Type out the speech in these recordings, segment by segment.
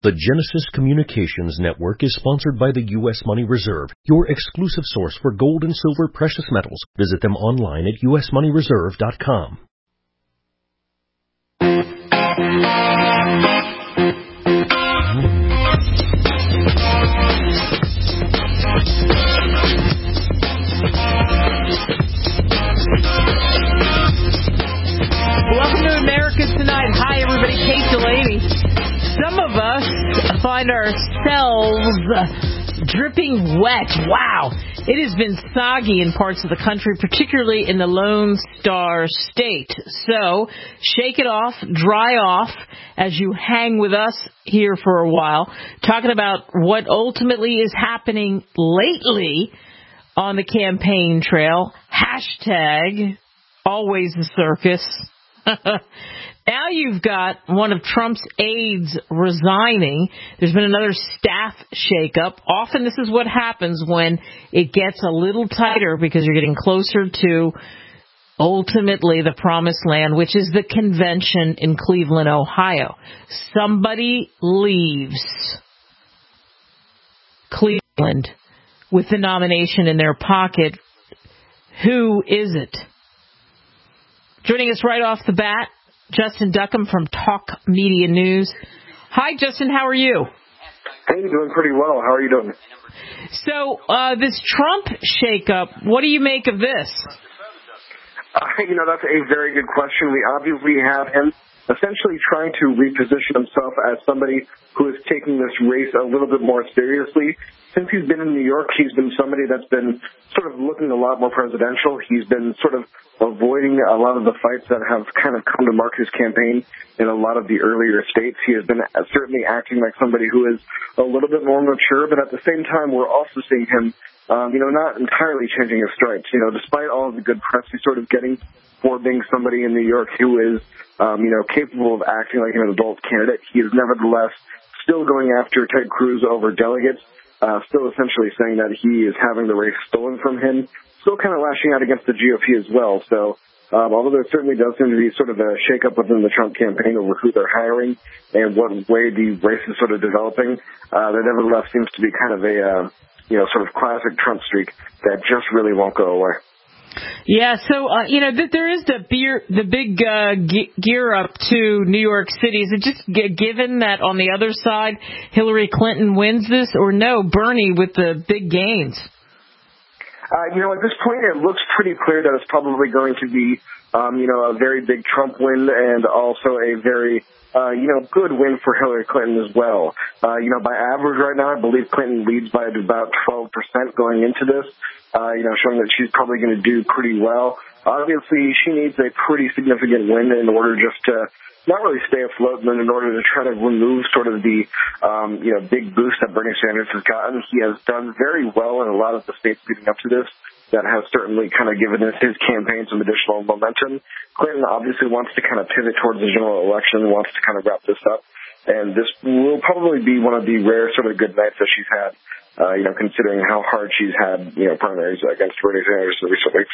The Genesis Communications Network is sponsored by the U.S. Money Reserve, your exclusive source for gold and silver precious metals. Visit them online at usmoneyreserve.com. Welcome to America Tonight. Hi, everybody. Kate Delaney. Some of us find ourselves dripping wet. Wow. It has been soggy in parts of the country, particularly in the Lone Star State. So shake it off, dry off, as you hang with us here for a while, talking about what ultimately is happening lately on the campaign trail. Hashtag always a circus. Now you've got one of Trump's aides resigning. There's been another staff shakeup. Often this is what happens when it gets a little tighter because you're getting closer to ultimately the promised land, which is the convention in Cleveland, Ohio. Somebody leaves Cleveland with the nomination in their pocket. Who is it? Joining us right off the bat, Justin Duckham from Talk Media News. Hi, Justin. How are you? Hey, doing pretty well. How are you doing? So, this Trump shakeup, what do you make of this? That's a very good question. We obviously have him essentially trying to reposition himself as somebody who is taking this race a little bit more seriously. Since he's been in New York, he's been somebody that's been sort of looking a lot more presidential. He's been sort of avoiding a lot of the fights that have kind of come to mark his campaign in a lot of the earlier states. He has been certainly acting like somebody who is a little bit more mature, but at the same time, we're also seeing him, not entirely changing his stripes. Despite all of the good press he's sort of getting for being somebody in New York who is, capable of acting like an adult candidate, he is nevertheless still going after Ted Cruz over delegates. Still essentially saying that he is having the race stolen from him, still kind of lashing out against the GOP as well. So although there certainly does seem to be sort of a shakeup within the Trump campaign over who they're hiring and what way the race is sort of developing, there nevertheless seems to be kind of a, sort of classic Trump streak that just really won't go away. Yeah, so, there is the big gear up to New York City. Is it just given that on the other side Hillary Clinton wins this, or no, Bernie with the big gains? At this point it looks pretty clear that it's probably going to be, a very big Trump win and also a very, good win for Hillary Clinton as well. By average right now, I believe Clinton leads by about 12% going into this. Showing that she's probably going to do pretty well. Obviously, she needs a pretty significant win in order just to not really stay afloat, but in order to try to remove sort of the, big boost that Bernie Sanders has gotten. He has done very well in a lot of the states leading up to this. That has certainly kind of given his campaign some additional momentum. Clinton obviously wants to kind of pivot towards the general election, wants to kind of wrap this up. And this will probably be one of the rare sort of good nights that she's had. Considering how hard she's had, primaries against Bernie Sanders in recent weeks.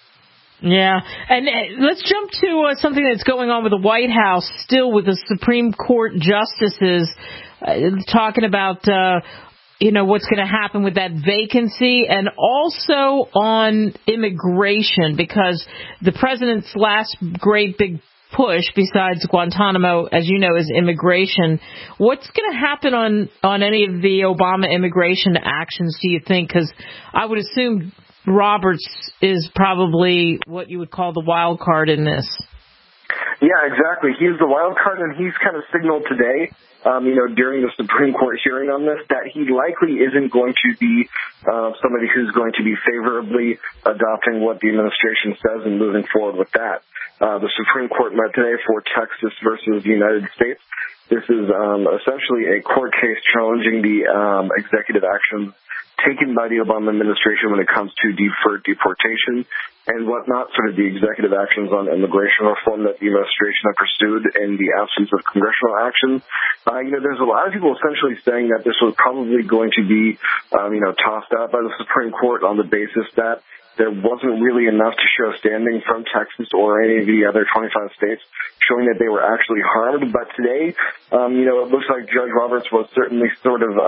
Yeah, and let's jump to something that's going on with the White House, still with the Supreme Court justices talking about, what's going to happen with that vacancy, and also on immigration, because the president's last great big push, besides Guantanamo, as you know, is immigration. What's going to happen on any of the Obama immigration actions, do you think? Because I would assume Roberts is probably what you would call the wild card in this. Yeah, exactly. He's the wild card, and he's kind of signaled today, during the Supreme Court hearing on this, that he likely isn't going to be somebody who's going to be favorably adopting what the administration says and moving forward with that. The Supreme Court met today for Texas versus the United States. This is essentially a court case challenging the executive actions taken by the Obama administration when it comes to deferred deportation and whatnot, sort of the executive actions on immigration reform that the administration had pursued in the absence of congressional action. There's a lot of people essentially saying that this was probably going to be, tossed out by the Supreme Court on the basis that there wasn't really enough to show standing from Texas or any of the other 25 states showing that they were actually harmed. But today, it looks like Judge Roberts was certainly sort of,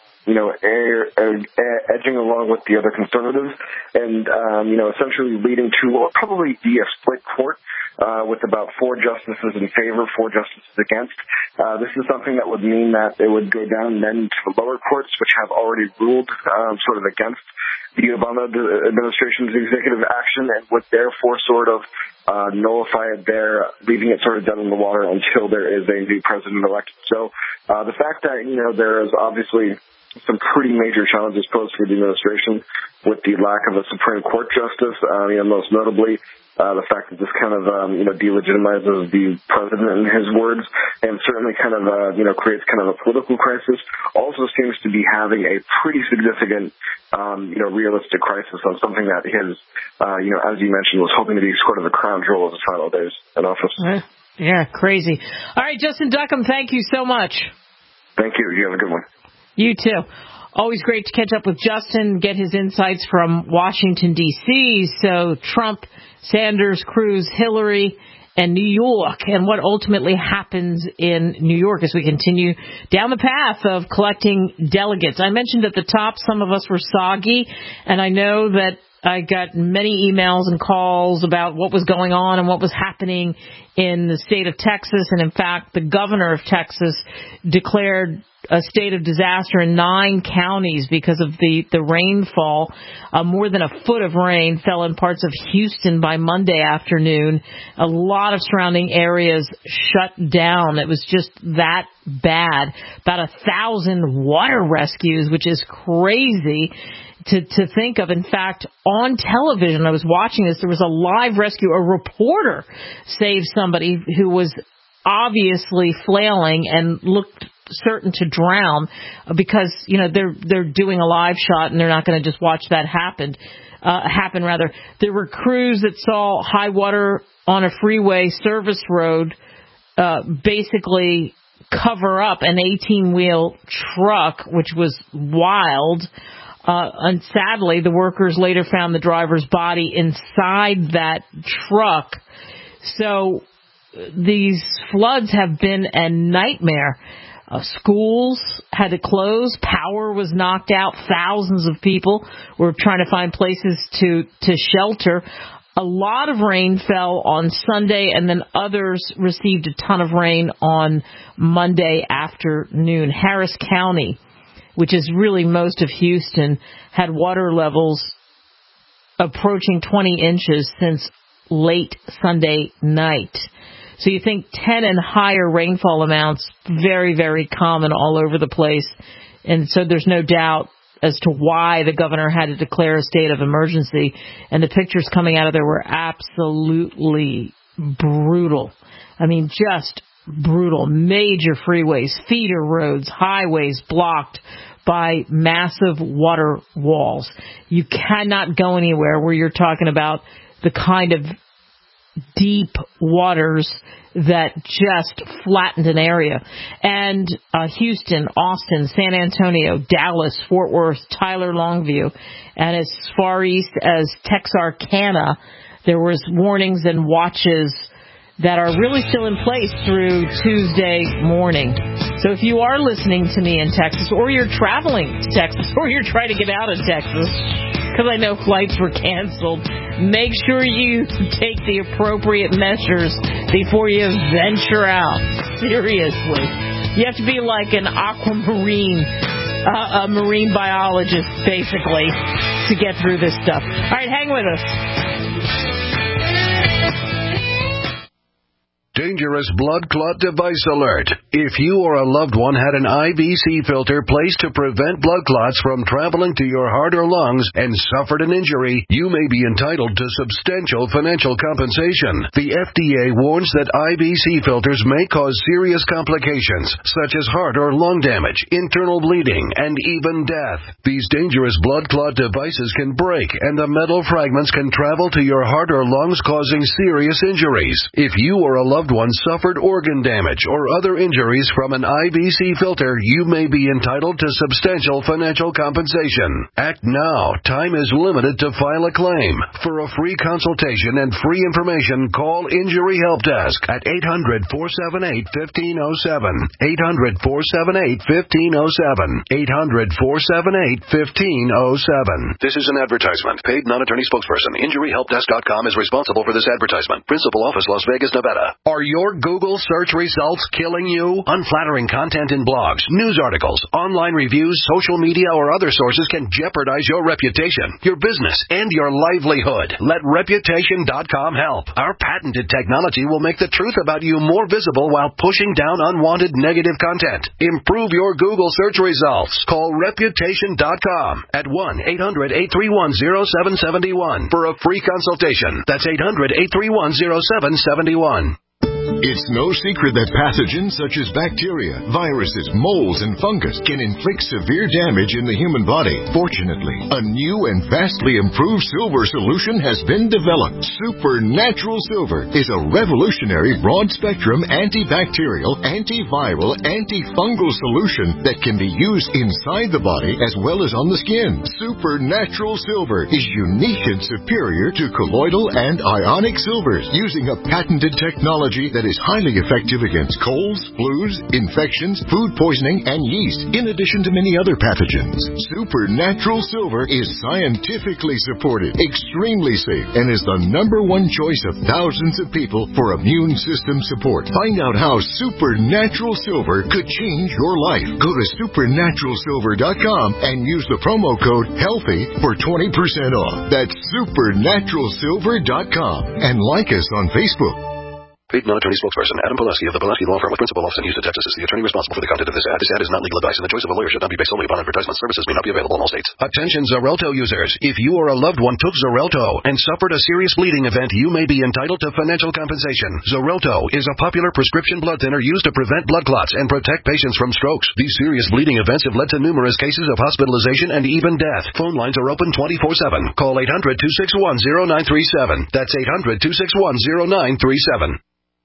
edging along with the other conservatives and, essentially leading to what will probably be a split court with about 4 justices in favor, 4 justices against. This is something that would mean that it would go down then to the lower courts, which have already ruled sort of against the Obama administration's executive action and would therefore sort of nullify it there, leaving it sort of dead in the water until there is a new president elected. So the fact that, there is obviously some pretty major challenges posed for the administration with the lack of a Supreme Court justice, most notably the fact that this kind of, delegitimizes the president in his words and certainly kind of, creates kind of a political crisis, also seems to be having a pretty significant, realistic crisis on something that his, as you mentioned, was hoping to be sort of the crown jewel of his final days in office. Yeah, crazy. All right, Justin Duckham, thank you so much. Thank you. You have a good one. You too. Always great to catch up with Justin, get his insights from Washington, D.C. So Trump, Sanders, Cruz, Hillary, and New York, and what ultimately happens in New York as we continue down the path of collecting delegates. I mentioned at the top some of us were soggy, and I know that I got many emails and calls about what was going on and what was happening in the state of Texas. And in fact, the governor of Texas declared a state of disaster in 9 counties because of the rainfall. More than a foot of rain fell in parts of Houston by Monday afternoon. A lot of surrounding areas shut down. It was just that bad. About 1,000 water rescues, which is crazy to think of. In fact, on television, I was watching this, there was a live rescue. A reporter saved somebody who was obviously flailing and looked certain to drown because, they're doing a live shot and they're not going to just watch that happen. There were crews that saw high water on a freeway service road basically cover up an 18-wheel truck, which was wild. And sadly, the workers later found the driver's body inside that truck. So these floods have been a nightmare. Schools had to close. Power was knocked out. Thousands of people were trying to find places to shelter. A lot of rain fell on Sunday, and then others received a ton of rain on Monday afternoon. Harris County, which is really most of Houston, had water levels approaching 20 inches since late Sunday night. So you think 10 and higher rainfall amounts, very, very common all over the place. And so there's no doubt as to why the governor had to declare a state of emergency. And the pictures coming out of there were absolutely brutal. I mean, just brutal. Major freeways, feeder roads, highways blocked by massive water walls. You cannot go anywhere where you're talking about the kind of deep waters that just flattened an area. And Houston, Austin, San Antonio, Dallas, Fort Worth, Tyler, Longview, and as far east as Texarkana, there was warnings and watches that are really still in place through Tuesday morning. So if you are listening to me in Texas, or you're traveling to Texas, or you're trying to get out of Texas, because I know flights were canceled, make sure you take the appropriate measures before you venture out. Seriously. You have to be like an aquamarine, a marine biologist, basically, to get through this stuff. All right, hang with us. Dangerous blood clot device alert. If you or a loved one had an IVC filter placed to prevent blood clots from traveling to your heart or lungs and suffered an injury, you may be entitled to substantial financial compensation. The FDA warns that IVC filters may cause serious complications, such as heart or lung damage, internal bleeding, and even death. These dangerous blood clot devices can break, and the metal fragments can travel to your heart or lungs, causing serious injuries. If you or a loved loved one suffered organ damage or other injuries from an IBC filter, you may be entitled to substantial financial compensation. Act now. Time is limited to file a claim. For a free consultation and free information, call Injury Help Desk at 800-478-1507. 800-478-1507. 800-478-1507. This is an advertisement. Paid non-attorney spokesperson. InjuryHelpDesk.com is responsible for this advertisement. Principal office, Las Vegas, Nevada. Are your Google search results killing you? Unflattering content in blogs, news articles, online reviews, social media, or other sources can jeopardize your reputation, your business, and your livelihood. Let Reputation.com help. Our patented technology will make the truth about you more visible while pushing down unwanted negative content. Improve your Google search results. Call Reputation.com at 1-800-831-0771 for a free consultation. That's 800-831-0771. It's no secret that pathogens such as bacteria, viruses, molds, and fungus can inflict severe damage in the human body. Fortunately, a new and vastly improved silver solution has been developed. Supernatural Silver is a revolutionary broad-spectrum antibacterial, antiviral, antifungal solution that can be used inside the body as well as on the skin. Supernatural Silver is unique and superior to colloidal and ionic silvers, using a patented technology that is highly effective against colds, flus, infections, food poisoning, and yeast, in addition to many other pathogens. Supernatural Silver is scientifically supported, extremely safe, and is the #1 choice of thousands of people for immune system support. Find out how Supernatural Silver could change your life. Go to supernaturalsilver.com and use the promo code HEALTHY for 20% off. That's supernaturalsilver.com. And like us on Facebook. Paid non-attorney spokesperson Adam Pulaski of the Pulaski Law Firm with principal office in Houston, Texas is the attorney responsible for the content of this ad. This ad is not legal advice, and the choice of a lawyer should not be based solely upon advertisement. Services may not be available in all states. Attention Xarelto users. If you or a loved one took Xarelto and suffered a serious bleeding event, you may be entitled to financial compensation. Xarelto is a popular prescription blood thinner used to prevent blood clots and protect patients from strokes. These serious bleeding events have led to numerous cases of hospitalization and even death. Phone lines are open 24/7. Call 800-261-0937. That's 800-261-0937.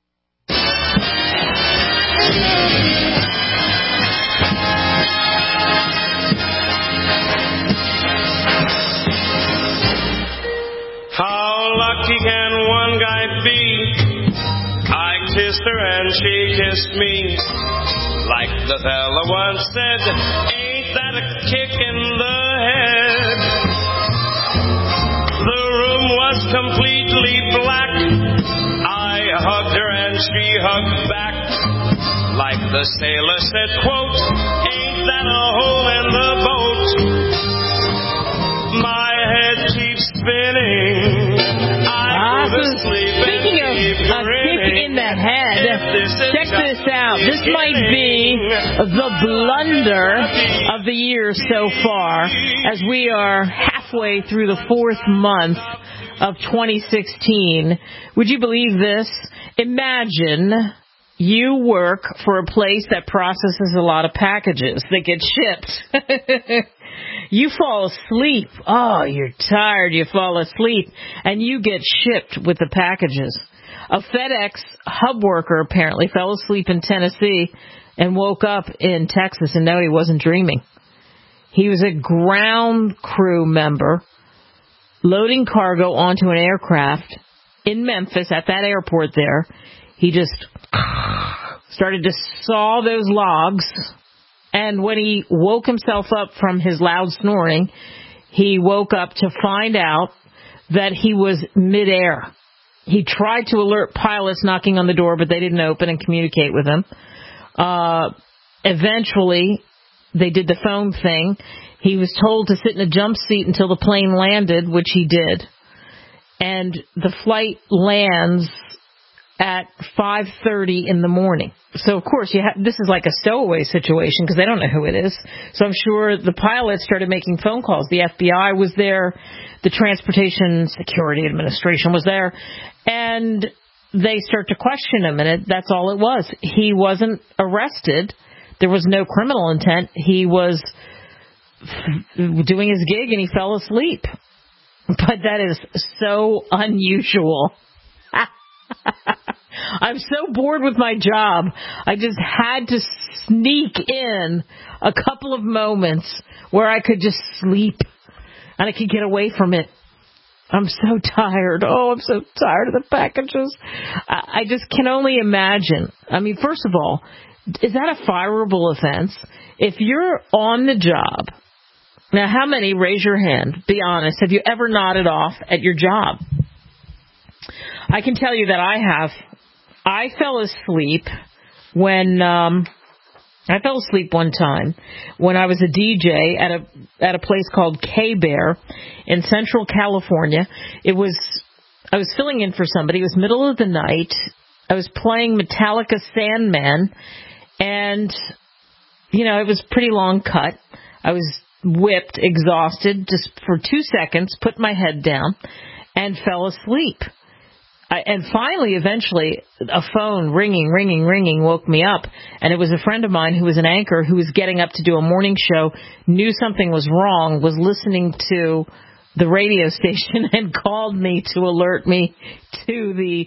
How lucky can one guy be? I kissed her and she kissed me. Like the fella once said, ain't that a kick in the head? The room was completely black. I hugged her and she hugged back. Like the sailor said, quote, ain't that a hole in the boat? My head keeps spinning. I go to sleep. Speaking of a kick in the head, check this out. This might be the blunder of the year so far, as we are halfway through the 4th month of 2016. Would you believe this? Imagine you work for a place that processes a lot of packages that get shipped. You fall asleep. Oh, you're tired. You fall asleep, and you get shipped with the packages. A FedEx hub worker apparently fell asleep in Tennessee and woke up in Texas, and no, he wasn't dreaming. He was a ground crew member loading cargo onto an aircraft in Memphis at that airport there. He just started to saw those logs, and when he woke himself up from his loud snoring, he woke up to find out that he was midair. He tried to alert pilots knocking on the door, but they didn't open and communicate with him. Eventually, they did the phone thing. He was told to sit in a jump seat until the plane landed, which he did. And the flight lands at 5:30 in the morning. So, of course, this is like a stowaway situation because they don't know who it is. So I'm sure the pilot started making phone calls. The FBI was there. The Transportation Security Administration was there. And they start to question him, and that's all it was. He wasn't arrested. There was no criminal intent. He was doing his gig, and he fell asleep. But that is so unusual. I'm so bored with my job. I just had to sneak in a couple of moments where I could just sleep and I could get away from it. I'm so tired. Oh, I'm so tired of the packages. I just can only imagine. I mean, first of all, is that a fireable offense? If you're on the job, now how many, raise your hand, be honest, have you ever nodded off at your job? I can tell you that I have. I fell asleep one time when I was a DJ at a place called K-Bear in Central California. I was filling in for somebody. It was middle of the night. I was playing Metallica Sandman, and it was a pretty long cut. I was whipped, exhausted, just for 2 seconds, put my head down, and fell asleep. And finally, eventually, a phone ringing woke me up. And it was a friend of mine who was an anchor who was getting up to do a morning show, knew something was wrong, was listening to the radio station, and called me to alert me to the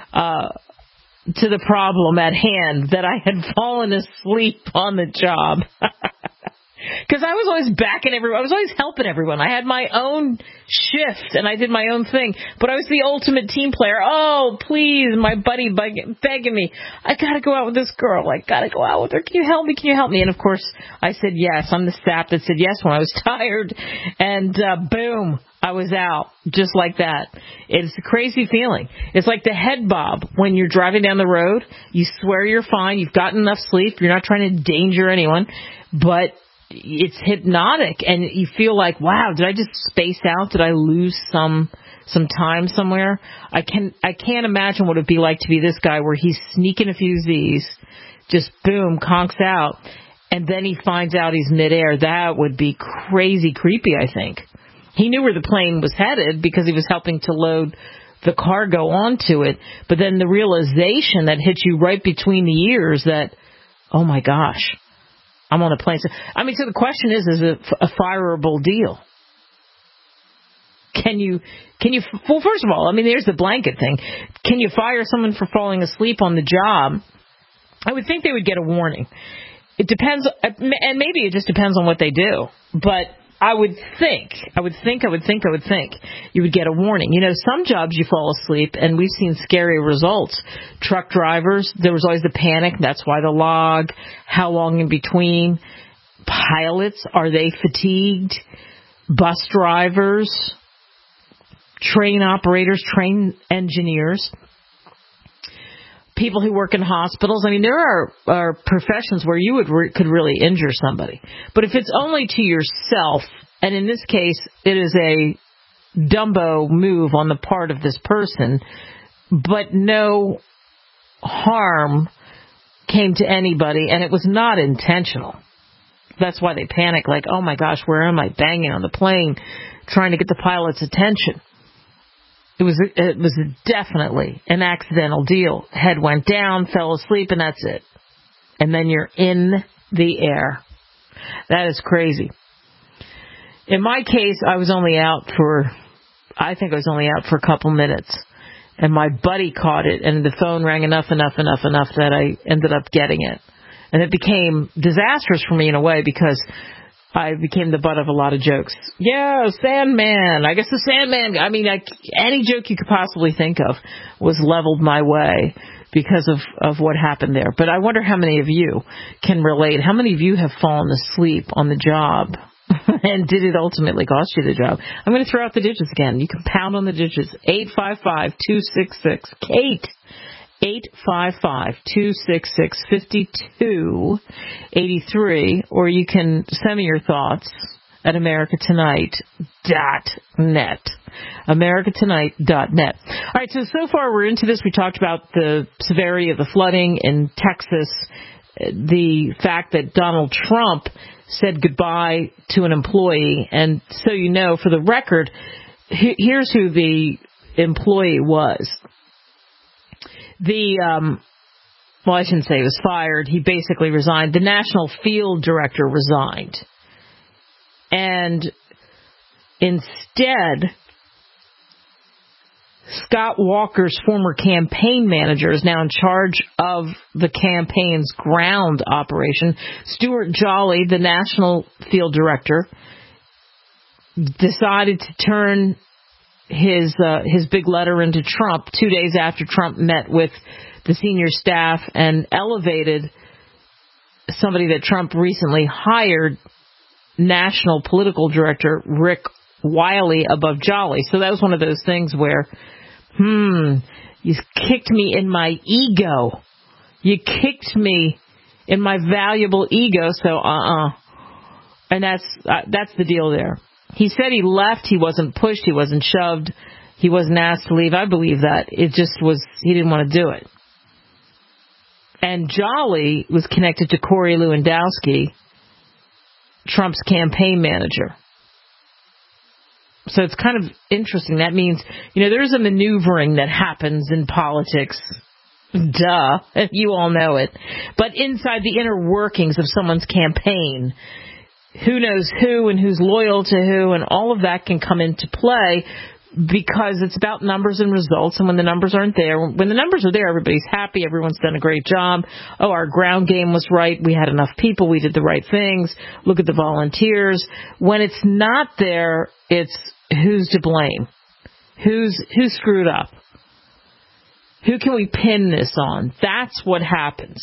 problem at hand, that I had fallen asleep on the job. Because I was always backing everyone. I was always helping everyone. I had my own shift, and I did my own thing. But I was the ultimate team player. Oh, please, my buddy begging me. I got to go out with this girl. I got to go out with her. Can you help me? Can you help me? And, of course, I said yes. I'm the sap that said yes when I was tired. And boom, I was out just like that. It's a crazy feeling. It's like the head bob when you're driving down the road. You swear you're fine. You've gotten enough sleep. You're not trying to endanger anyone. But it's hypnotic, and you feel like, wow, did I just space out? Did I lose some time somewhere? I can't imagine what it'd be like to be this guy where he's sneaking a few Z's, just boom, conks out, and then he finds out he's midair. That would be crazy creepy, I think. He knew where the plane was headed because he was helping to load the cargo onto it, but then the realization that hits you right between the ears that, oh my gosh, I'm on a plane. So the question is it a fireable deal? Can you, well, first of all, there's the blanket thing. Can you fire someone for falling asleep on the job? I would think they would get a warning. It depends, and maybe it just depends on what they do. But I would think you would get a warning. Some jobs you fall asleep, and we've seen scary results. Truck drivers, there was always the panic. That's why the log. How long in between? Pilots, are they fatigued? Bus drivers, train operators, train engineers, people who work in hospitals. There are professions where you could really injure somebody. But if it's only to yourself, and in this case, it is a Dumbo move on the part of this person, but no harm came to anybody, and it was not intentional. That's why they panic, like, oh my gosh, where am I, banging on the plane, trying to get the pilot's attention. It was definitely an accidental deal. Head went down, fell asleep, and that's it. And then you're in the air. That is crazy. In my case, I was only out for a couple minutes. And my buddy caught it, and the phone rang enough that I ended up getting it. And it became disastrous for me in a way because I became the butt of a lot of jokes. Yeah, Sandman. I guess the Sandman. Any joke you could possibly think of was leveled my way because of what happened there. But I wonder how many of you can relate. How many of you have fallen asleep on the job? And did it ultimately cost you the job? I'm going to throw out the digits again. You can pound on the digits. 855-266-KATE. 855-266-5283, or you can send me your thoughts at americatonight.net. americatonight.net. All right, so far we're into this. We talked about the severity of the flooding in Texas, the fact that Donald Trump said goodbye to an employee, and so you know, for the record, here's who the employee was. I shouldn't say he was fired. He basically resigned. The national field director resigned. And instead Scott Walker's former campaign manager is now in charge of the campaign's ground operation. Stuart Jolly, the national field director, decided to turn his big letter into Trump 2 days after Trump met with the senior staff and elevated somebody that Trump recently hired, national political director Rick Wiley, above Jolly. So that was one of those things where, you kicked me in my ego. You kicked me in my valuable ego, so And that's the deal there. He said he left. He wasn't pushed. He wasn't shoved. He wasn't asked to leave. I believe that. It just was, he didn't want to do it. And Jolly was connected to Corey Lewandowski, Trump's campaign manager. So it's kind of interesting. That means, there's a maneuvering that happens in politics. Duh. You all know it. But inside the inner workings of someone's campaign, who knows who and who's loyal to who, and all of that can come into play because it's about numbers and results. And when the numbers aren't there, when the numbers are there, everybody's happy. Everyone's done a great job. Oh, our ground game was right. We had enough people. We did the right things. Look at the volunteers. When it's not there, it's who's to blame? Who screwed up? Who can we pin this on? That's what happens.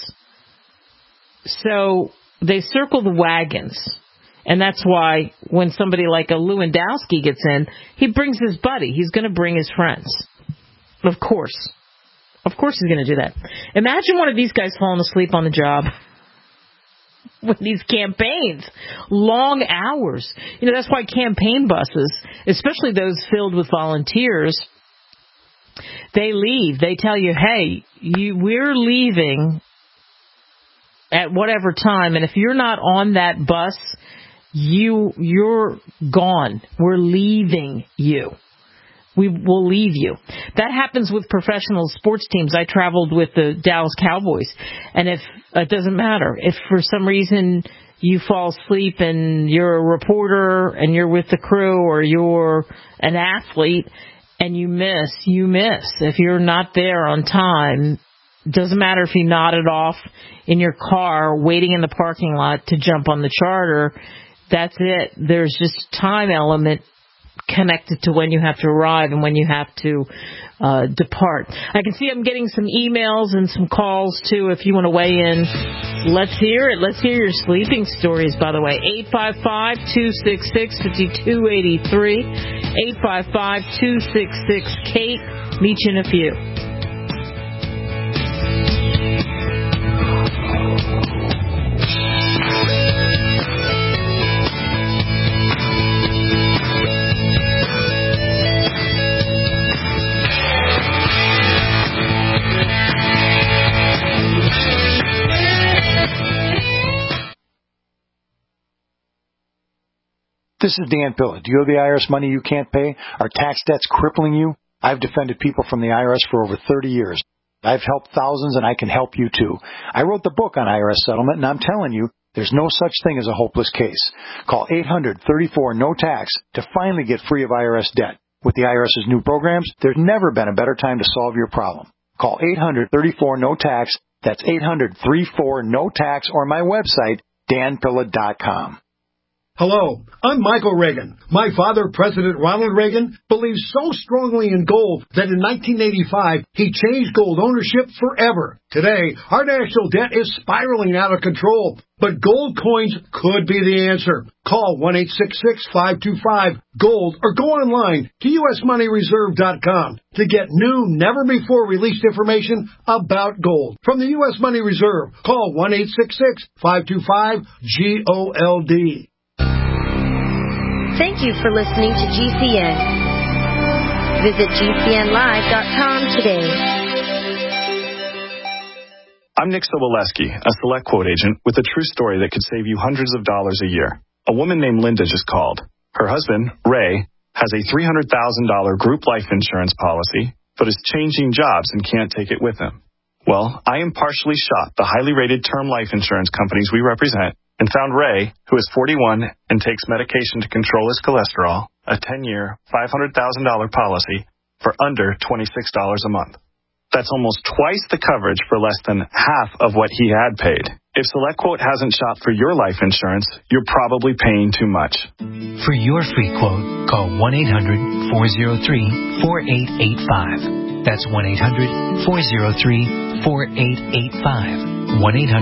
So they circle the wagons. And that's why when somebody like a Lewandowski gets in, he brings his buddy. He's going to bring his friends. Of course. Of course he's going to do that. Imagine one of these guys falling asleep on the job with these campaigns. Long hours. That's why campaign buses, especially those filled with volunteers, they leave. They tell you, hey, we're leaving at whatever time. And if you're not on that bus, you're gone. We're leaving you. We will leave you. That happens with professional sports teams. I traveled with the Dallas Cowboys, and if it doesn't matter, if for some reason you fall asleep and you're a reporter and you're with the crew, or you're an athlete and you miss. If you're not there on time, doesn't matter if you nodded off in your car waiting in the parking lot to jump on the charter. That's it. There's just a time element connected to when you have to arrive and when you have to depart. I can see I'm getting some emails and some calls, too, if you want to weigh in. Let's hear it. Let's hear your sleeping stories, by the way. 855-266-5283. 855-266-KATE. Meet you in a few. This is Dan Pilla. Do you owe the IRS money you can't pay? Are tax debts crippling you? I've defended people from the IRS for over 30 years. I've helped thousands, and I can help you too. I wrote the book on IRS settlement, and I'm telling you, there's no such thing as a hopeless case. Call 800-34-NO-TAX to finally get free of IRS debt. With the IRS's new programs, there's never been a better time to solve your problem. Call 800-34-NO-TAX. That's 800-34-NO-TAX, or my website, danpilla.com. Hello, I'm Michael Reagan. My father, President Ronald Reagan, believed so strongly in gold that in 1985, he changed gold ownership forever. Today, our national debt is spiraling out of control, but gold coins could be the answer. Call 1-866-525-GOLD or go online to usmoneyreserve.com to get new, never-before-released information about gold. From the U.S. Money Reserve, call 1-866-525-GOLD. Thank you for listening to GCN. Visit GCNlive.com today. I'm Nick Soboleski, a Select Quote agent with a true story that could save you hundreds of dollars a year. A woman named Linda just called. Her husband, Ray, has a $300,000 group life insurance policy, but is changing jobs and can't take it with him. Well, I impartially shot the highly rated term life insurance companies we represent and found Ray, who is 41 and takes medication to control his cholesterol, a 10-year, $500,000 policy for under $26 a month. That's almost twice the coverage for less than half of what he had paid. If SelectQuote hasn't shopped for your life insurance, you're probably paying too much. For your free quote, call 1-800-403-4885. That's 1-800-403-4885.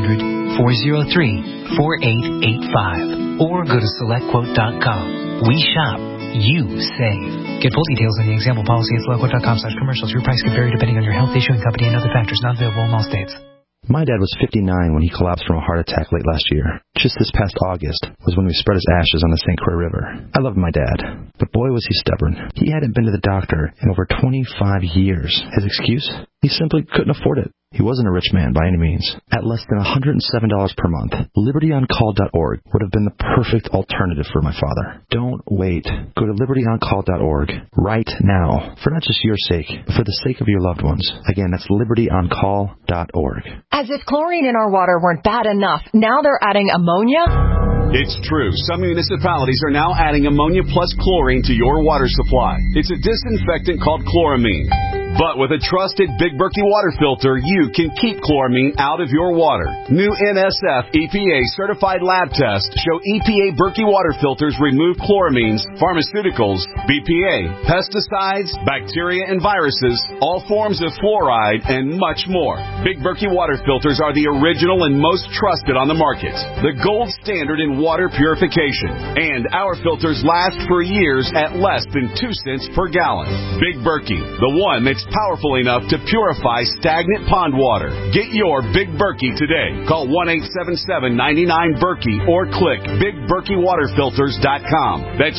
1-800-403-4885. Or go to SelectQuote.com. We shop. You save. Get full details on the example policy at SelectQuote.com/commercials. Your price can vary depending on your health, issuing company, and other factors not available in all states. My dad was 59 when he collapsed from a heart attack late last year. Just this past August was when we spread his ashes on the St. Croix River. I loved my dad, but boy was he stubborn. He hadn't been to the doctor in over 25 years. His excuse? He simply couldn't afford it. He wasn't a rich man by any means. At less than $107 per month, LibertyOnCall.org would have been the perfect alternative for my father. Don't wait. Go to LibertyOnCall.org right now, for not just your sake, but for the sake of your loved ones. Again, that's LibertyOnCall.org. As if chlorine in our water weren't bad enough, now they're adding ammonia? It's true. Some municipalities are now adding ammonia plus chlorine to your water supply. It's a disinfectant called chloramine. But with a trusted Big Berkey water filter, you can keep chloramine out of your water. New NSF EPA certified lab tests show EPA Berkey water filters remove chloramines, pharmaceuticals, BPA, pesticides, bacteria and viruses, all forms of fluoride, and much more. Big Berkey water filters are the original and most trusted on the market. The gold standard in water purification. And our filters last for years at less than 2 cents per gallon. Big Berkey, the one that's powerful enough to purify stagnant pond water. Get your Big Berkey today. Call 1-877-99-BERKEY or click BigBerkeyWaterFilters.com. That's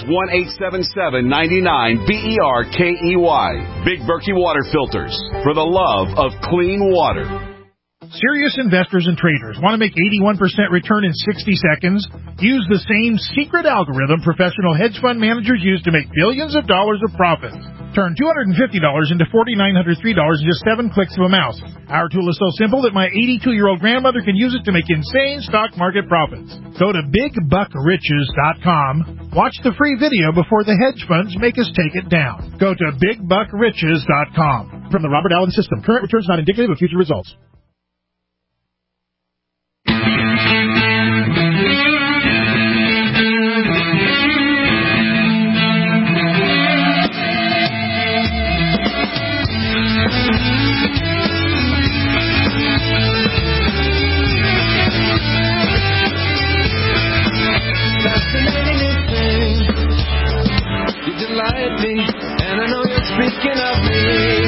1-877-99-BERKEY. Big Berkey Water Filters, for the love of clean water. Serious investors and traders want to make 81% return in 60 seconds? Use the same secret algorithm professional hedge fund managers use to make billions of dollars of profits. Turn $250 into $4,903 in just 7 clicks of a mouse. Our tool is so simple that my 82-year-old grandmother can use it to make insane stock market profits. Go to BigBuckRiches.com. Watch the free video before the hedge funds make us take it down. Go to BigBuckRiches.com. From the Robert Allen System, current returns not indicative of future results. And I know you're speaking of me.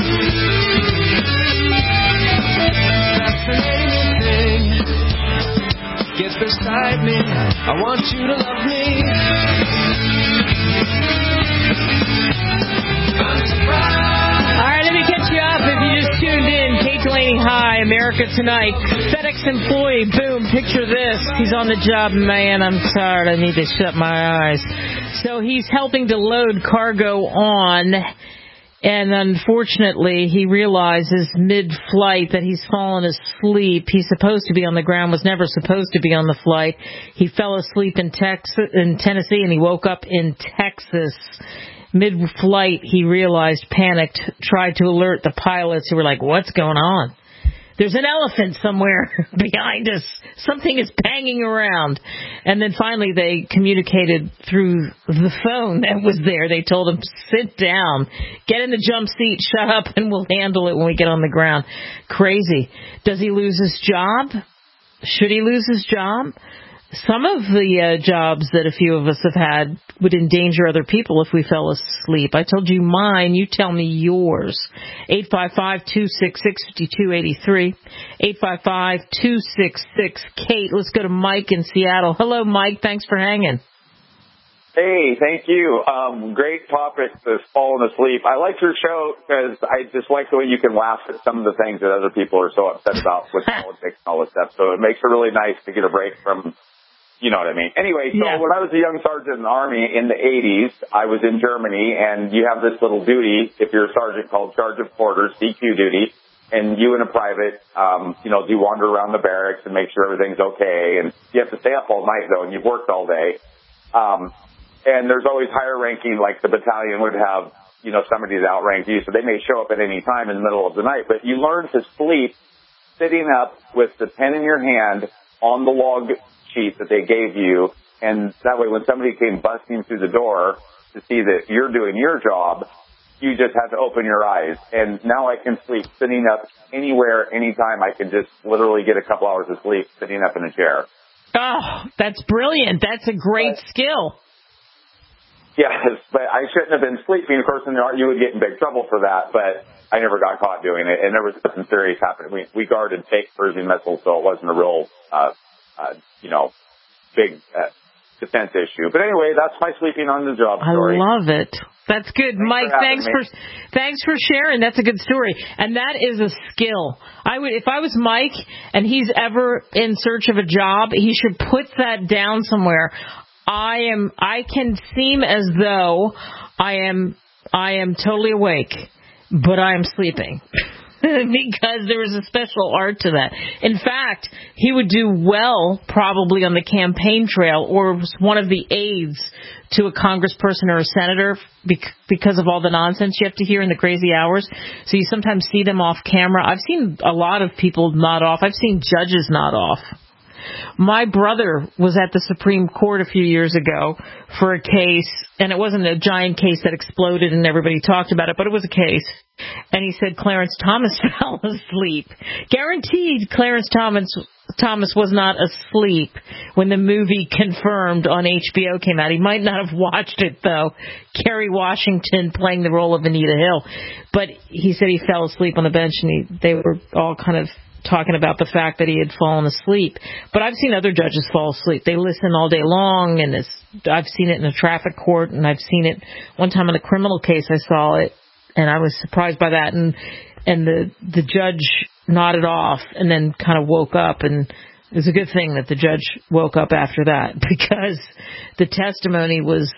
Fascinating thing. Get beside me. I want you to love me. I'm surprised. All right, let me catch you up. If you just tuned in, Kate Delaney, hi, America Tonight. FedEx employee, boom, picture this. He's on the job, man, I'm tired. I need to shut my eyes. So he's helping to load cargo on, and unfortunately he realizes mid-flight that he's fallen asleep. He's supposed to be on the ground, was never supposed to be on the flight. He fell asleep in Tennessee, and he woke up in Texas. Mid-flight, he realized, panicked, tried to alert the pilots who were like, what's going on? There's an elephant somewhere behind us. Something is banging around. And then finally they communicated through the phone that was there. They told him, sit down, get in the jump seat, shut up, and we'll handle it when we get on the ground. Crazy. Does he lose his job? Should he lose his job? Some of the jobs that a few of us have had would endanger other people if we fell asleep. I told you mine. You tell me yours. 855-266-5283. 855-266-KATE. Let's go to Mike in Seattle. Hello, Mike. Thanks for hanging. Hey, thank you. Great topic, this falling asleep. I like your show because I just like the way you can laugh at some of the things that other people are so upset about with politics and all this stuff. So it makes it really nice to get a break from, you know what I mean. Anyway, so when I was a young sergeant in the Army in the 80s, I was in Germany, and you have this little duty, if you're a sergeant, called Charge of Quarters, CQ duty, and you and a private, do wander around the barracks and make sure everything's okay, and you have to stay up all night, though, and you've worked all day. And there's always higher ranking, like the battalion would have somebody's outranked you, so they may show up at any time in the middle of the night. But you learn to sleep sitting up with the pen in your hand on the log sheet that they gave you, and that way when somebody came busting through the door to see that you're doing your job, you just have to open your eyes. And now I can sleep sitting up anywhere, anytime. I can just literally get a couple hours of sleep sitting up in a chair. Oh, that's brilliant. That's a great skill. Yes, but I shouldn't have been sleeping. Of course, you would get in big trouble for that, but I never got caught doing it, and there was nothing serious happening. We guarded fake Pershing missiles, so it wasn't a real, big defense issue. But anyway, that's my sleeping on the job story. I love it. That's good. Mike, thanks for sharing. That's a good story. And that is a skill. If I was Mike and he's ever in search of a job, he should put that down somewhere. I can seem as though I am totally awake, but I am sleeping. Because there is a special art to that. In fact, he would do well probably on the campaign trail or one of the aides to a congressperson or a senator because of all the nonsense you have to hear in the crazy hours. So you sometimes see them off camera. I've seen a lot of people nod off. I've seen judges nod off. My brother was at the Supreme Court a few years ago for a case, and it wasn't a giant case that exploded and everybody talked about it, but it was a case. And he said Clarence Thomas fell asleep. Guaranteed Clarence Thomas was not asleep when the movie Confirmed on HBO came out. He might not have watched it, though. Kerry Washington playing the role of Anita Hill. But he said he fell asleep on the bench, and they were all kind of talking about the fact that he had fallen asleep. But I've seen other judges fall asleep. They listen all day long, and I've seen it in a traffic court, and I've seen it one time in a criminal case. I saw it, and I was surprised by that. And the judge nodded off and then kind of woke up, and it was a good thing that the judge woke up after that because the testimony was,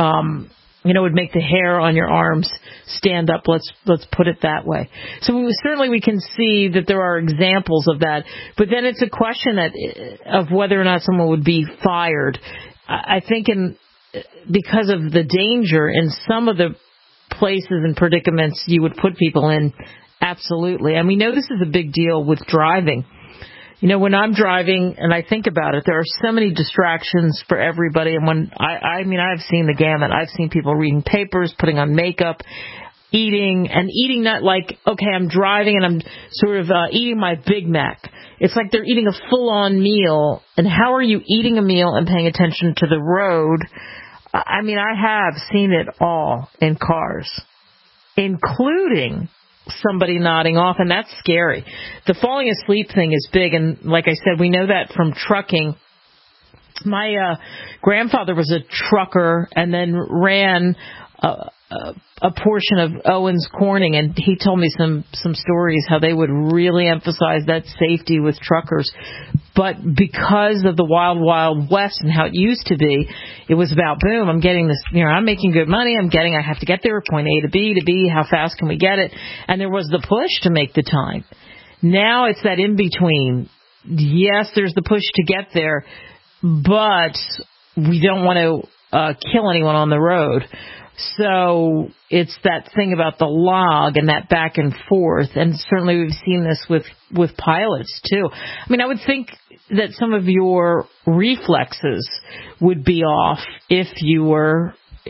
would make the hair on your arms stand up. Let's put it that way. So certainly we can see that there are examples of that, but then it's a question of whether or not someone would be fired. I think because of the danger in some of the places and predicaments you would put people in, absolutely. And we know this is a big deal with driving. When I'm driving and I think about it, there are so many distractions for everybody. And when I've seen the gamut. I've seen people reading papers, putting on makeup, eating not like, okay, I'm driving and I'm sort of eating my Big Mac. It's like they're eating a full-on meal. And how are you eating a meal and paying attention to the road? I have seen it all in cars, including somebody nodding off, and that's scary. The falling asleep thing is big, and like I said, we know that from trucking. My grandfather was a trucker and then ran a portion of Owens Corning, and he told me some stories how they would really emphasize that safety with truckers. But because of the wild, wild west and how it used to be, it was about, boom, I'm getting this, I'm making good money, I have to get there, point A to B, how fast can we get it? And there was the push to make the time. Now it's that in-between. Yes, there's the push to get there, but we don't want to kill anyone on the road. So it's that thing about the log and that back and forth, and certainly we've seen this with pilots too. I would think that some of your reflexes would be off if you were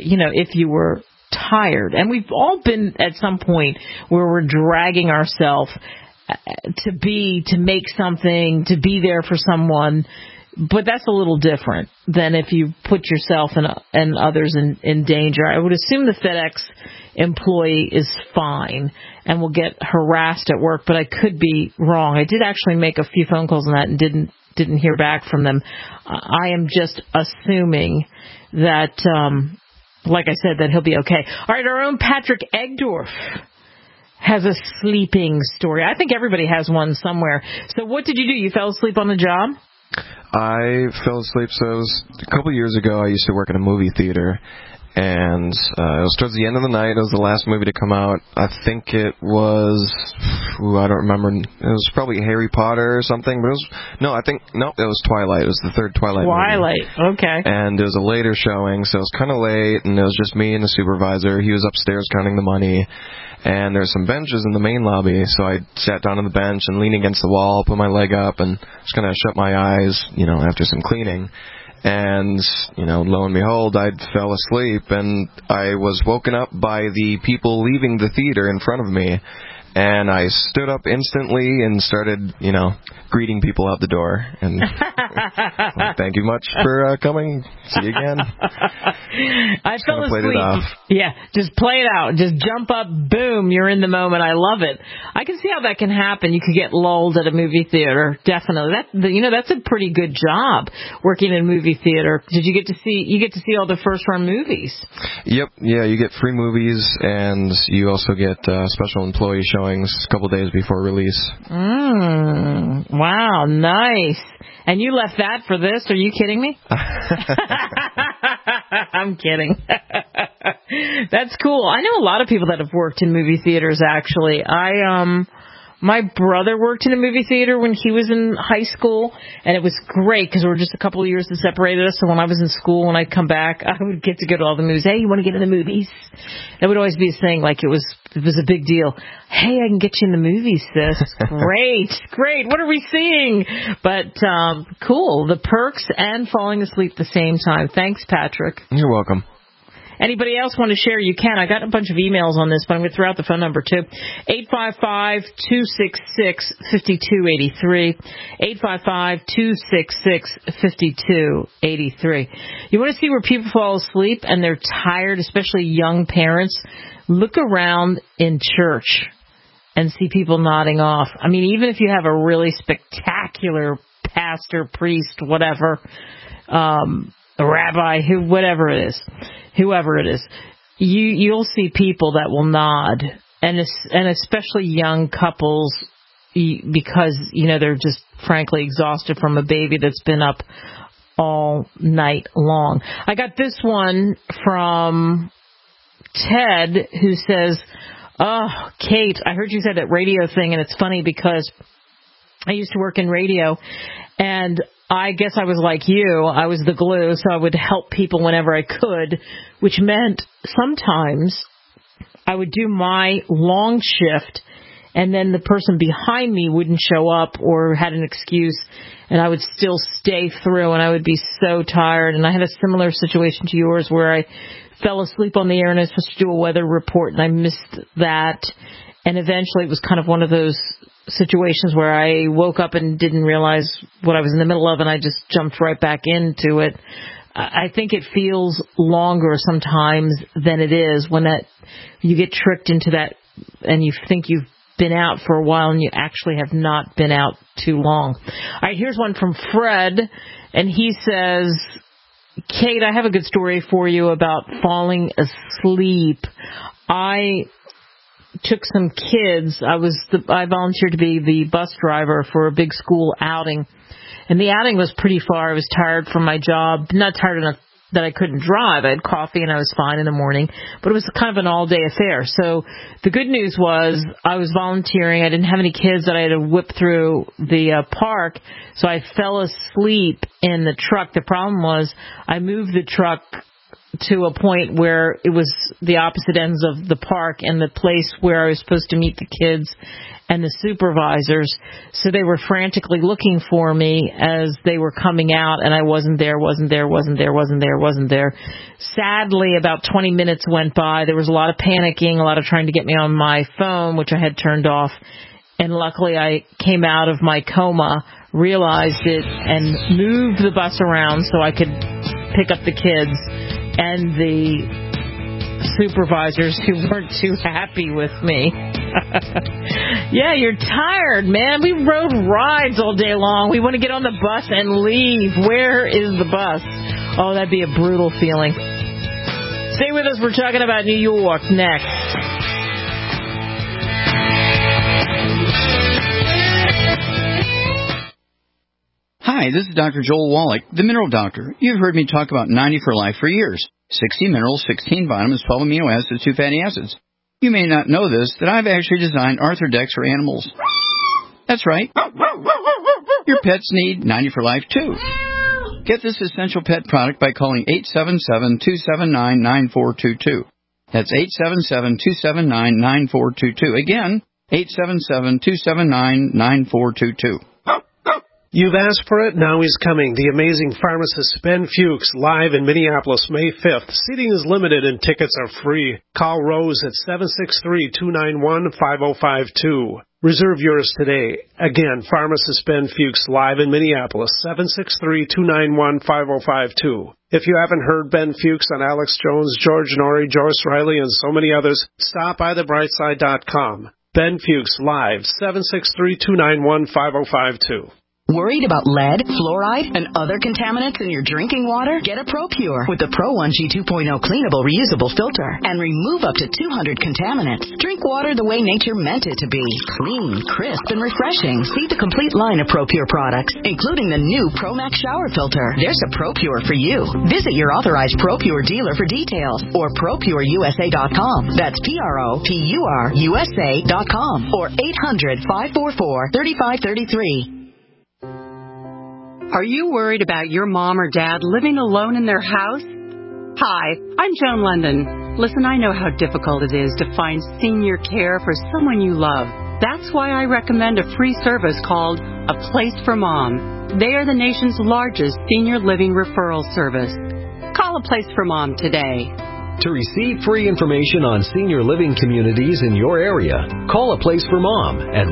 tired. And we've all been at some point where we're dragging ourselves to make something, to be there for someone. But that's a little different than if you put yourself and others in danger. I would assume the FedEx employee is fine and will get harassed at work, but I could be wrong. I did actually make a few phone calls on that and didn't hear back from them. I am just assuming that, like I said, that he'll be okay. All right, our own Patrick Egdorf has a sleeping story. I think everybody has one somewhere. So what did you do? You fell asleep on the job? I fell asleep. So it was a couple years ago. I used to work in a movie theater, And it was towards the end of the night. It was the last movie to come out. I think it was, I don't remember. It was probably Harry Potter or something. But it was Twilight. It was the third Twilight movie. Okay. And it was a later showing, so it was kind of late, and it was just me and the supervisor. He was upstairs counting the money. And there's some benches in the main lobby, so I sat down on the bench and leaned against the wall, put my leg up, and just kind of shut my eyes, after some cleaning. And, lo and behold, I fell asleep, and I was woken up by the people leaving the theater in front of me. And I stood up instantly and started, greeting people out the door. And thank you much for coming. See you again. I fell asleep. Yeah, just play it out. Just jump up, boom, you're in the moment. I love it. I can see how that can happen. You could get lulled at a movie theater. Definitely. That's a pretty good job, working in a movie theater. Did you get to see all the first run movies? Yep. Yeah, you get free movies, and you also get special employee showings a couple days before release. Wow, nice. And you left that for this? Are you kidding me? I'm kidding. That's cool. I know a lot of people that have worked in movie theaters, actually. My brother worked in a movie theater when he was in high school, and it was great because we were just a couple of years that separated us. So when I was in school, when I'd come back, I would get to go to all the movies. Hey, you want to get in the movies? That would always be a thing. Like it was a big deal. Hey, I can get you in the movies, sis. Great. What are we seeing? But cool. The perks and falling asleep at the same time. Thanks, Patrick. You're welcome. Anybody else want to share? You can. I got a bunch of emails on this, but I'm going to throw out the phone number, too. 855-266-5283. 855-266-5283. You want to see where people fall asleep and they're tired, especially young parents? Look around in church and see people nodding off. I mean, even if you have a really spectacular pastor, priest, whatever, a rabbi, whoever it is, you'll see people that will nod, and especially young couples, because they're just frankly exhausted from a baby that's been up all night long. I got this one from Ted, who says, "Oh, Kate, I heard you said that radio thing, and it's funny because I used to work in radio, and I guess I was like you. I was the glue, so I would help people whenever I could, which meant sometimes I would do my long shift, and then the person behind me wouldn't show up or had an excuse, and I would still stay through, and I would be so tired. And I had a similar situation to yours where I fell asleep on the air, and I was supposed to do a weather report, and I missed that. And eventually it was kind of one of those situations where I woke up and didn't realize what I was in the middle of, and I just jumped right back into it. I think it feels longer sometimes than it is when you get tricked into that and you think you've been out for a while and you actually have not been out too long. All right, here's one from Fred, and he says, Kate, I have a good story for you about falling asleep. I took some kids. I volunteered to be the bus driver for a big school outing, and the outing was pretty far. I was tired from my job, not tired enough that I couldn't drive. I had coffee and I was fine in the morning, but it was kind of an all-day affair. So the good news was I was volunteering. I didn't have any kids that I had to whip through the park, so I fell asleep in the truck. The problem was I moved the truck to a point where it was the opposite ends of the park and the place where I was supposed to meet the kids and the supervisors. So they were frantically looking for me as they were coming out, and I wasn't there. Sadly, about 20 minutes went by. There was a lot of panicking, a lot of trying to get me on my phone, which I had turned off. And luckily I came out of my coma, realized it, and moved the bus around so I could pick up the kids and the supervisors who weren't too happy with me. Yeah, you're tired, man. We rode rides all day long. We want to get on the bus and leave. Where is the bus? Oh, that'd be a brutal feeling. Stay with us. We're talking about New York next. Hi, this is Dr. Joel Wallach, the Mineral Doctor. You've heard me talk about 90 for Life for years. 60 minerals, 16 vitamins, 12 amino acids, 2 fatty acids. You may not know this, that I've actually designed Arthrodex for animals. That's right. Your pets need 90 for life, too. Get this essential pet product by calling 877-279-9422. That's 877-279-9422. Again, 877-279-9422. You've asked for it, now he's coming. The amazing pharmacist Ben Fuchs, live in Minneapolis, May 5th. Seating is limited and tickets are free. Call Rose at 763-291-5052. Reserve yours today. Again, pharmacist Ben Fuchs, live in Minneapolis, 763-291-5052. If you haven't heard Ben Fuchs on Alex Jones, George Norrie, Joyce Riley, and so many others, stop by thebrightside.com. Ben Fuchs, live, 763-291-5052. Worried about lead, fluoride, and other contaminants in your drinking water? Get a ProPure with the Pro1G 2.0 cleanable reusable filter and remove up to 200 contaminants. Drink water the way nature meant it to be. Clean, crisp, and refreshing. See the complete line of ProPure products, including the new ProMax shower filter. There's a ProPure for you. Visit your authorized ProPure dealer for details or ProPureUSA.com. That's ProPureUSA.com or 800-544-3533. Are you worried about your mom or dad living alone in their house? Hi, I'm Joan London. Listen, I know how difficult it is to find senior care for someone you love. That's why I recommend a free service called A Place for Mom. They are the nation's largest senior living referral service. Call A Place for Mom today. To receive free information on senior living communities in your area, call A Place for Mom at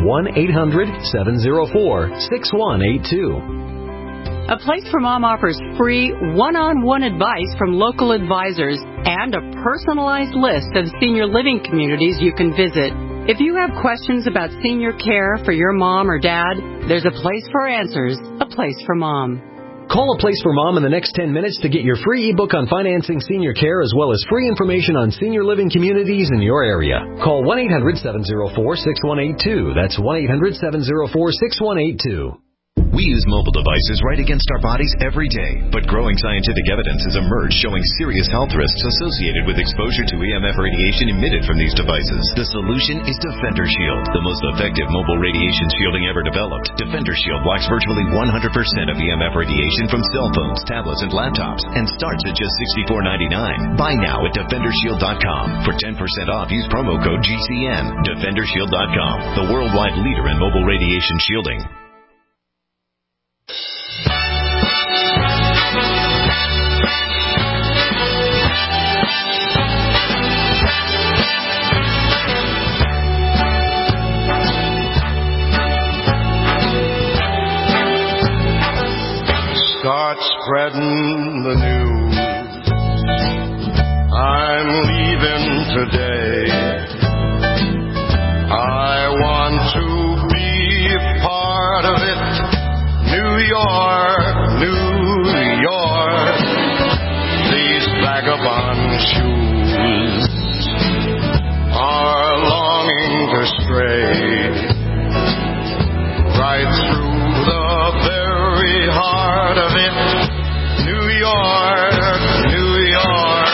1-800-704-6182. A Place for Mom offers free one-on-one advice from local advisors and a personalized list of senior living communities you can visit. If you have questions about senior care for your mom or dad, there's a place for answers, A Place for Mom. Call A Place for Mom in the next 10 minutes to get your free ebook on financing senior care as well as free information on senior living communities in your area. Call 1-800-704-6182. That's 1-800-704-6182. We use mobile devices right against our bodies every day, but growing scientific evidence has emerged showing serious health risks associated with exposure to EMF radiation emitted from these devices. The solution is Defender Shield, the most effective mobile radiation shielding ever developed. Defender Shield blocks virtually 100% of EMF radiation from cell phones, tablets, and laptops, and starts at just $64.99. Buy now at DefenderShield.com. For 10% off, use promo code GCN. DefenderShield.com, the worldwide leader in mobile radiation shielding. Start spreading the news. I'm leaving today. I want to be part of it. New York, New York. These vagabond shoes are longing to stray right through the very heart of it. New York, New York.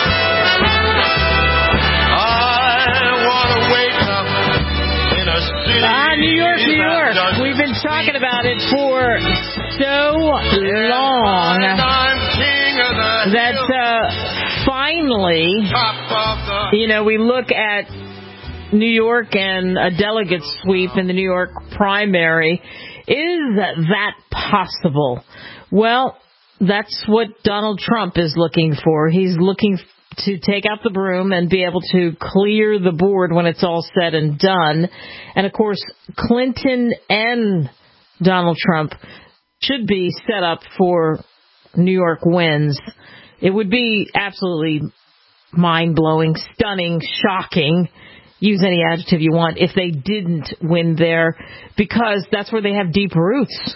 I want to wake up in a city. New York, New York. We've been talking about it for so long that finally, we look at New York and a delegate sweep in the New York primary. Is that possible? Well, that's what Donald Trump is looking for. He's looking to take out the broom and be able to clear the board when it's all said and done. And, of course, Clinton and Donald Trump should be set up for New York wins. It would be absolutely mind-blowing, stunning, shocking, use any adjective you want, if they didn't win there, because that's where they have deep roots.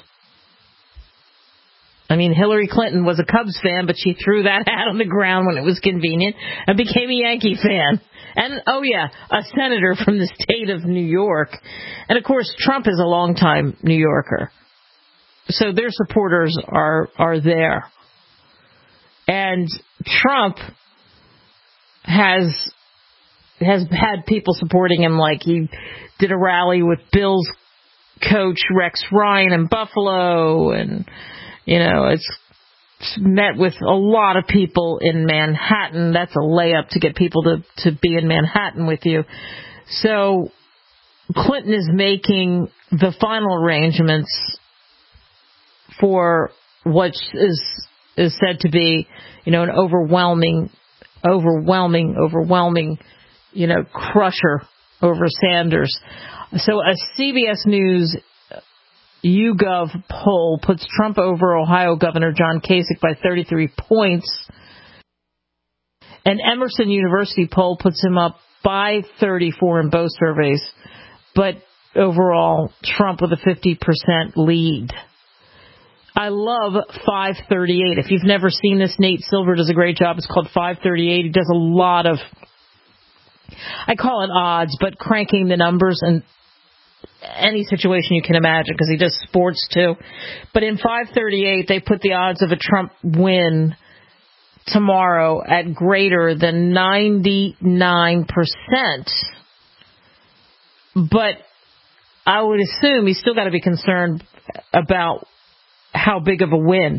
I mean, Hillary Clinton was a Cubs fan, but she threw that hat on the ground when it was convenient and became a Yankee fan. And, a senator from the state of New York. And, of course, Trump is a longtime New Yorker. So their supporters are there. And Trump has had people supporting him, like he did a rally with Bills coach Rex Ryan in Buffalo, and, it's met with a lot of people in Manhattan. That's a layup to get people to be in Manhattan with you. So Clinton is making the final arrangements for what is said to be, an overwhelming, crusher over Sanders. So a CBS News YouGov poll puts Trump over Ohio Governor John Kasich by 33 points. An Emerson University poll puts him up by 34 in both surveys. But overall, Trump with a 50% lead. I love 538. If you've never seen this, Nate Silver does a great job. It's called 538. He does a lot of, I call it odds, but cranking the numbers in any situation you can imagine, because he does sports too. But in 538, they put the odds of a Trump win tomorrow at greater than 99%. But I would assume he's still got to be concerned about how big of a win.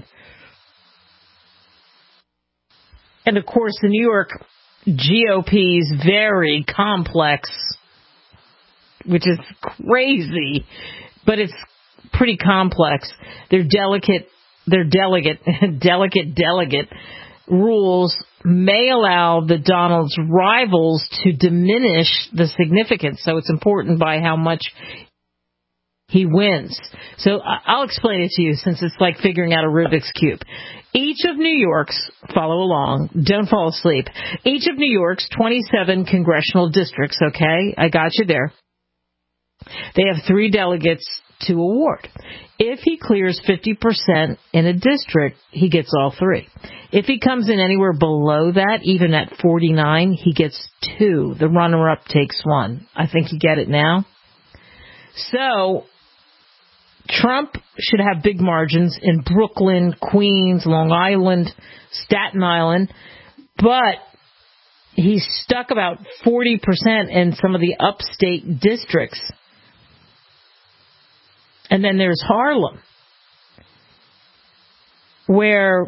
And of course, the New York GOP is very complex, which is crazy, but it's pretty complex. Their delegate rules may allow the Donald's rivals to diminish the significance. So it's important by how much he wins. So I'll explain it to you, since it's like figuring out a Rubik's Cube. Each of New York's, follow along, don't fall asleep. Each of New York's 27 congressional districts, okay? I got you there. They have 3 delegates to award. If he clears 50% in a district, he gets all 3. If he comes in anywhere below that, even at 49, he gets 2. The runner-up takes 1. I think you get it now. So Trump should have big margins in Brooklyn, Queens, Long Island, Staten Island, but he's stuck about 40% in some of the upstate districts. And then there's Harlem, where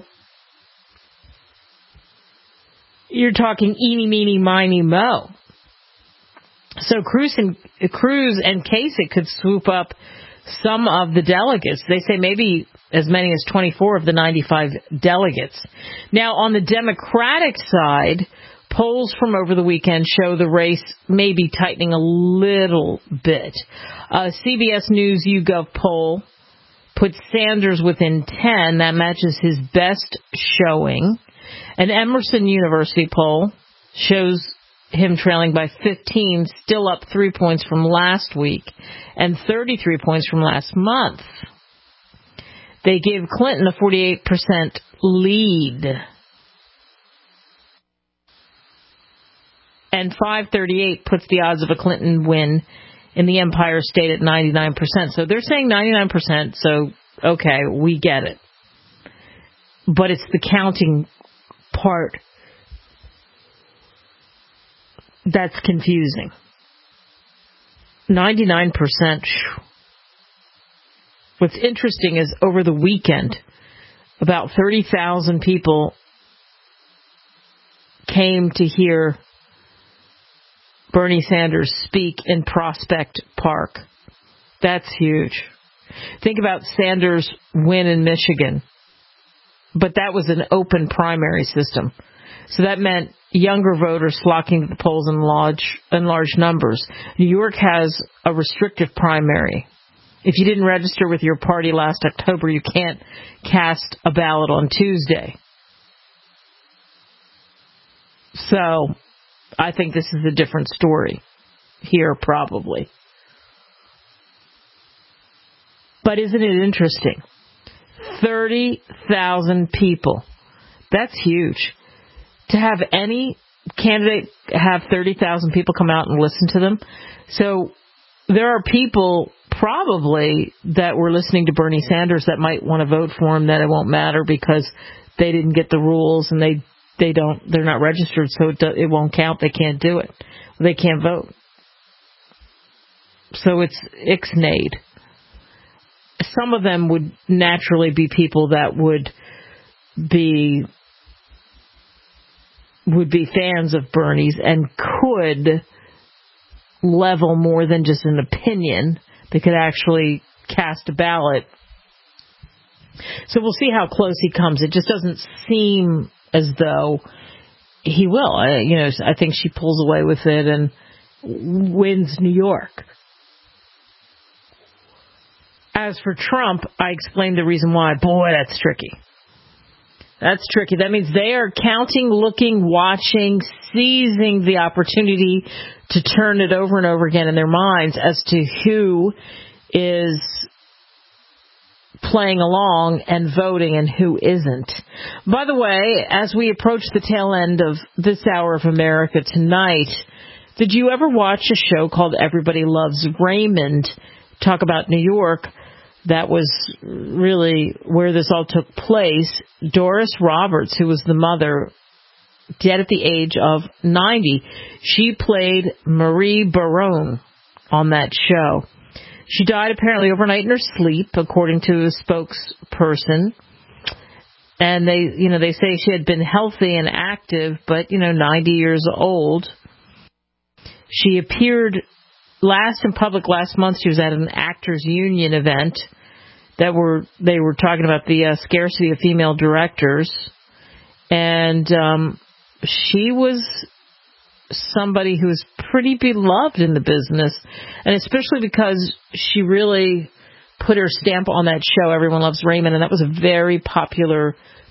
you're talking eeny, meeny, miny, mo. So Cruz and Kasich could swoop up some of the delegates. They say maybe as many as 24 of the 95 delegates. Now, on the Democratic side, polls from over the weekend show the race may be tightening a little bit. A CBS News YouGov poll puts Sanders within 10. That matches his best showing. An Emerson University poll shows him trailing by 15, still up 3 points from last week and 33 points from last month. They gave Clinton a 48% lead. And 538 puts the odds of a Clinton win in the Empire State at 99%. So they're saying 99%, so okay, we get it. But it's the counting part that's confusing. 99%. What's interesting is over the weekend, about 30,000 people came to hear Bernie Sanders speak in Prospect Park. That's huge. Think about Sanders' win in Michigan. But that was an open primary system. So that meant younger voters flocking to the polls in large numbers. New York has a restrictive primary. If you didn't register with your party last October, you can't cast a ballot on Tuesday. So I think this is a different story here, probably. But isn't it interesting? 30,000 people. That's huge. To have any candidate have 30,000 people come out and listen to them. So there are people probably that were listening to Bernie Sanders that might want to vote for him, that it won't matter because they didn't get the rules and they they're not registered, so it won't count. They can't do it. They can't vote. So it's ixnayed. Some of them would naturally be people that would be fans of Bernie's and could level more than just an opinion. They could actually cast a ballot. So we'll see how close he comes. It just doesn't seem as though he will. I think she pulls away with it and wins New York. As for Trump, I explained the reason why. Boy, that's tricky. That's tricky. That means they are counting, looking, watching, seizing the opportunity to turn it over and over again in their minds as to who is playing along and voting and who isn't. By the way, as we approach the tail end of this hour of America tonight, did you ever watch a show called Everybody Loves Raymond talk about New York? That was really where this all took place. Doris Roberts, who was the mother, dead at the age of 90, she played Marie Barone on that show. She died apparently overnight in her sleep, according to a spokesperson. And they say she had been healthy and active, but 90 years old. She appeared last in public last month. She was at an actors union event they were talking about the scarcity of female directors, and she was somebody who was pretty beloved in the business, and especially because she really put her stamp on that show, Everyone Loves Raymond, and that was a very popular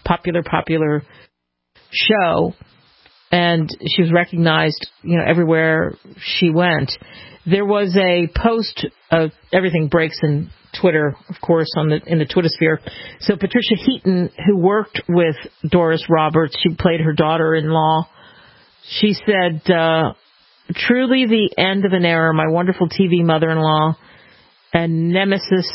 show, and she was recognized, everywhere she went. There was a post, everything breaks in Twitter, of course, in the Twitter sphere. So Patricia Heaton, who worked with Doris Roberts, she played her daughter-in-law. She said, truly the end of an era. My wonderful TV mother-in-law and nemesis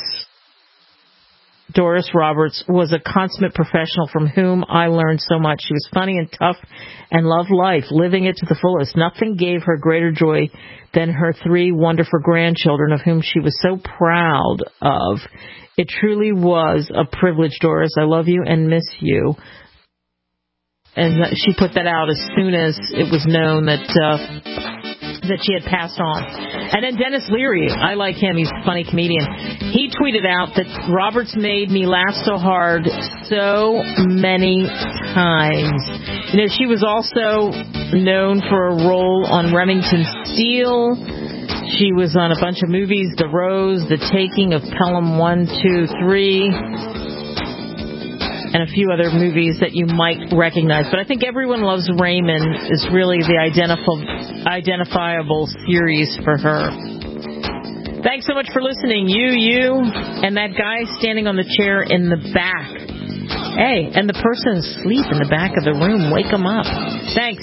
Doris Roberts was a consummate professional from whom I learned so much. She was funny and tough and loved life, living it to the fullest. Nothing gave her greater joy than her 3 wonderful grandchildren, of whom she was so proud of. It truly was a privilege, Doris. I love you and miss you. And she put that out as soon as it was known that she had passed on. And then Dennis Leary, I like him, he's a funny comedian. He tweeted out that Roberts made me laugh so hard so many times. She was also known for a role on Remington Steele. She was on a bunch of movies, The Rose, The Taking of Pelham 1, 2, 3, and a few other movies that you might recognize. But I think Everyone Loves Raymond is really the identifiable series for her. Thanks so much for listening. You, and that guy standing on the chair in the back. Hey, and the person asleep in the back of the room. Wake them up. Thanks.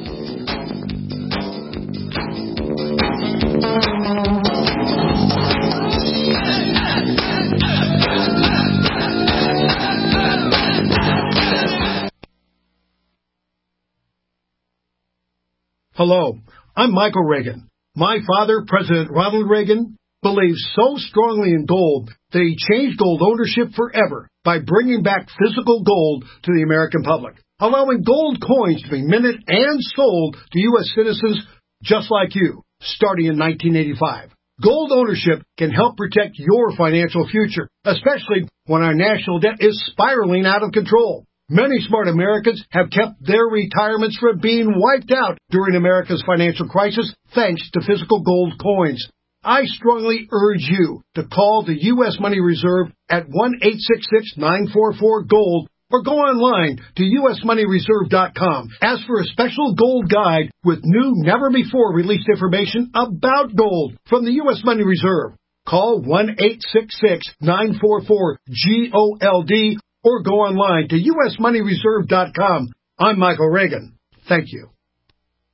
Hello, I'm Michael Reagan. My father, President Ronald Reagan, believes so strongly in gold that he changed gold ownership forever by bringing back physical gold to the American public, allowing gold coins to be minted and sold to U.S. citizens just like you, starting in 1985. Gold ownership can help protect your financial future, especially when our national debt is spiraling out of control. Many smart Americans have kept their retirements from being wiped out during America's financial crisis thanks to physical gold coins. I strongly urge you to call the U.S. Money Reserve at 1-866-944-GOLD or go online to usmoneyreserve.com. Ask for a special gold guide with new, never-before-released information about gold from the U.S. Money Reserve. Call 1-866-944-GOLD or go online to usmoneyreserve.com. I'm Michael Reagan. Thank you.